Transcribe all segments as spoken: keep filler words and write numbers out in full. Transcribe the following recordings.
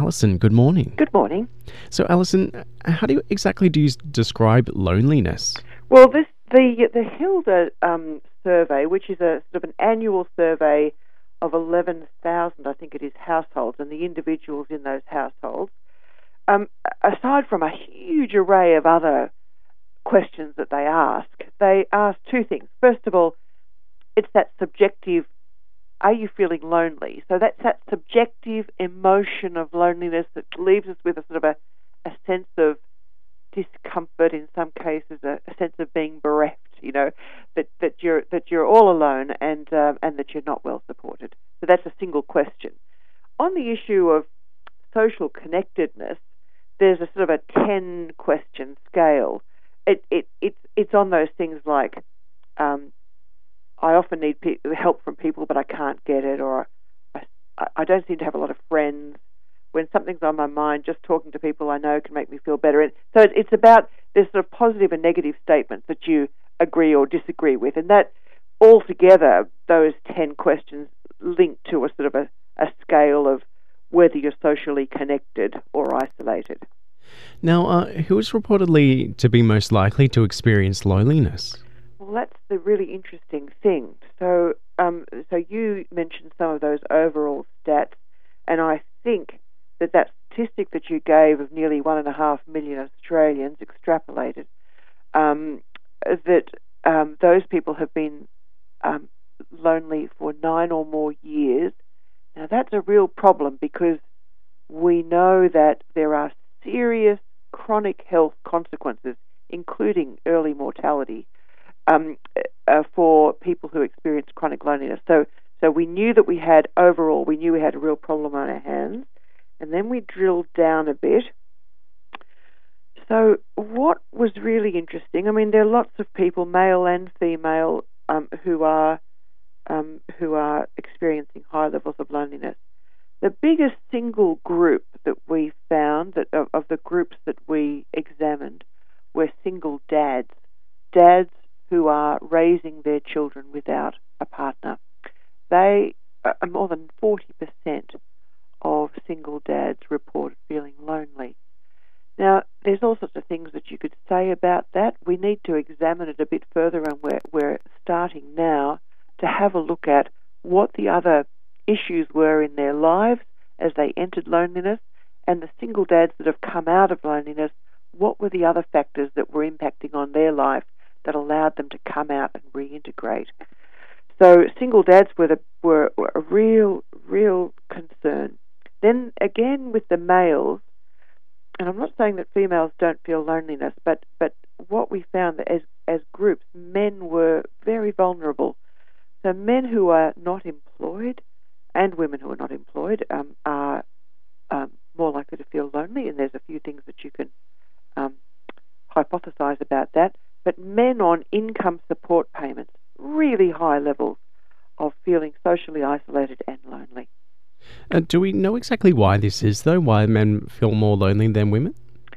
Alison, good morning. Good morning. So, Alison, how do you exactly do you s- describe loneliness? Well, this the the Hilda um, survey, which is a sort of an annual survey of eleven thousand, I think it is, households and the individuals in those households. Um, aside from a huge array of other questions that they ask, they ask two things. First of all, it's that subjective, are you feeling lonely? So that's that subjective emotion of loneliness that leaves us with a sort of a, a sense of discomfort, in some cases a, a sense of being bereft, you know, that, that you're that you're all alone and um, and that you're not well supported. So that's a single question. On the issue of social connectedness, there's a sort of a ten question scale. It it it's it's on those things like um, I often need pe- help from people, but I can't get it, or I, I don't seem to have a lot of friends. When something's on my mind, just talking to people I know can make me feel better. And so it, it's about this sort of positive and negative statements that you agree or disagree with, and that altogether, those ten questions link to a sort of a, a scale of whether you're socially connected or isolated. Now, uh, who is reportedly to be most likely to experience loneliness? Well, that's the really interesting thing. So, um, so you mentioned some of those overall stats, and I think that that statistic that you gave of nearly one and a half million Australians extrapolated, um, that um, those people have been um, lonely for nine or more years. Now, that's a real problem because we know that there are serious chronic health consequences, including early mortality, um, uh, for people who experience chronic loneliness. So, so we knew that we had overall, we knew we had a real problem on our hands. And then we drilled down a bit. So what was really interesting, I mean, there are lots of people, male and female, um, who are um, who are experiencing high levels of loneliness. The biggest single group that we found, that of, of the groups that we examined, were single dads, dads who are raising their children without a partner. They are more than forty percent of single dads report feeling lonely. Now, there's all sorts of things that you could say about that. We need to examine it a bit further, and we're, we're starting now to have a look at what the other issues were in their lives as they entered loneliness, and the single dads that have come out of loneliness, what were the other factors that were impacting on their life that allowed them to come out and reintegrate. So single dads were, the, were, were a real, real concern. Then again with the males, and I'm not saying that females don't feel loneliness, but, but what we found that as, as groups, men were very vulnerable. So men who are not employed and women who are not employed um, are um, more likely to feel lonely, and there's a few things that you can um, hypothesize about that. But men on income support payments, really high levels of feeling socially isolated and lonely. Uh, do we know exactly why this is, though? Why men feel more lonely than women?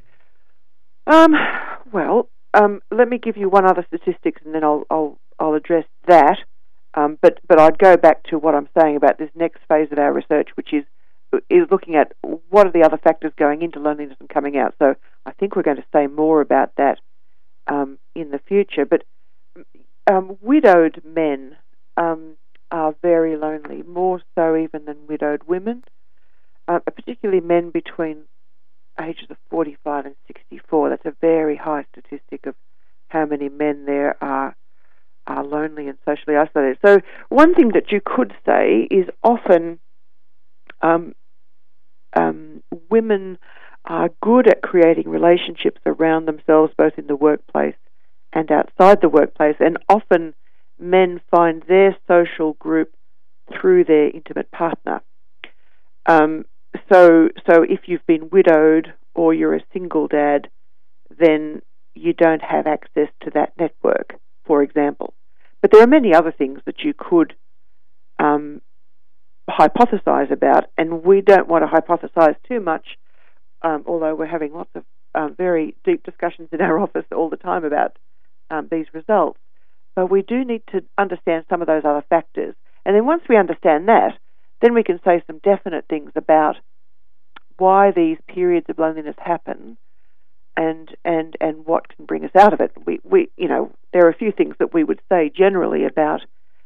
Um, well, um, let me give you one other statistics, and then I'll I'll, I'll address that. Um, but but I'd go back to what I'm saying about this next phase of our research, which is is looking at what are the other factors going into loneliness and coming out. So I think we're going to say more about that um, in the future. But um, widowed men um, are very lonely, more so even than widowed women, uh, particularly men between ages of forty-five and sixty-four. That's a very high statistic of how many men there are are lonely and socially isolated. So one thing that you could say is often um, um, women are good at creating relationships around themselves, both in the workplace and outside the workplace, and often men find their social group through their intimate partner. Um, so, so if you've been widowed or you're a single dad, then you don't have access to that network, for example. But there are many other things that you could um, hypothesize about, and we don't want to hypothesize too much, um, although we're having lots of um, very deep discussions in our office all the time about um, these results. But we do need to understand some of those other factors. And then once we understand that, then we can say some definite things about why these periods of loneliness happen, and and and what can bring us out of it. We we you know there are a few things that we would say generally about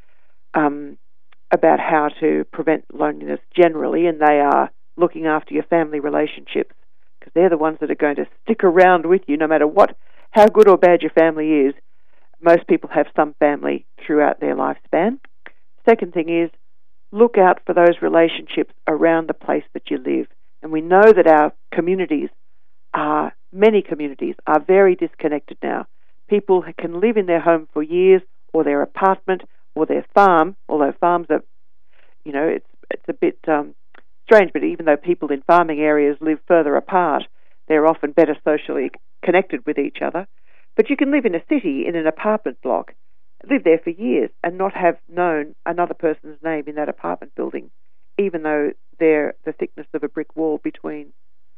um, about how to prevent loneliness generally, and they are looking after your family relationships, because they're the ones that are going to stick around with you no matter what, how good or bad your family is. Most people have some family throughout their lifespan. Second thing is, look out for those relationships around the place that you live. And we know that our communities are, many communities are very disconnected now. People can live in their home for years, or their apartment, or their farm, although farms are, you know, it's it's a bit um, strange, but even though people in farming areas live further apart, they're often better socially connected with each other. But you can live in a city, in an apartment block, live there for years and not have known another person's name in that apartment building, even though they're the thickness of a brick wall between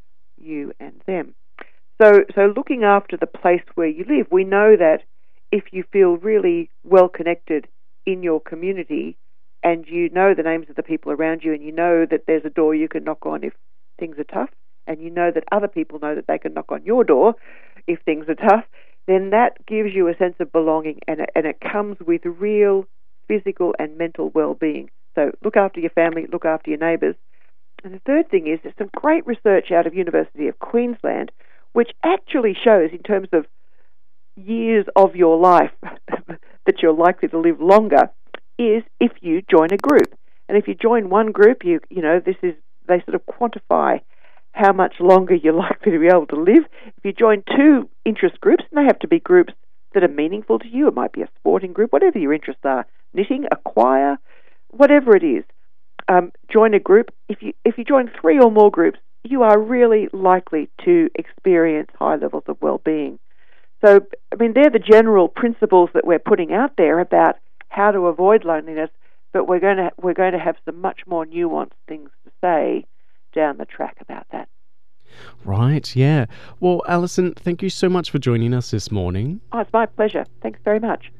you and them. So, so looking after the place where you live, we know that if you feel really well connected in your community, and you know the names of the people around you, and you know that there's a door you can knock on if things are tough, and you know that other people know that they can knock on your door if things are tough, then that gives you a sense of belonging, and it, and it comes with real physical and mental well-being. So look after your family, look after your neighbours. And the third thing is, there's some great research out of University of Queensland which actually shows, in terms of years of your life that you're likely to live longer, is if you join a group. And if you join one group, you you know, this is, they sort of quantify how much longer you're likely to be able to live. If you join two interest groups, and they have to be groups that are meaningful to you, it might be a sporting group, whatever your interests are, knitting, a choir, whatever it is, um, join a group. If you if you join three or more groups, you are really likely to experience high levels of well-being. So, I mean, they're the general principles that we're putting out there about how to avoid loneliness, but we're going to we're going to have some much more nuanced things to say down the track about that. Right, yeah. Well, Alison, thank you so much for joining us this morning. Oh, it's my pleasure. Thanks very much.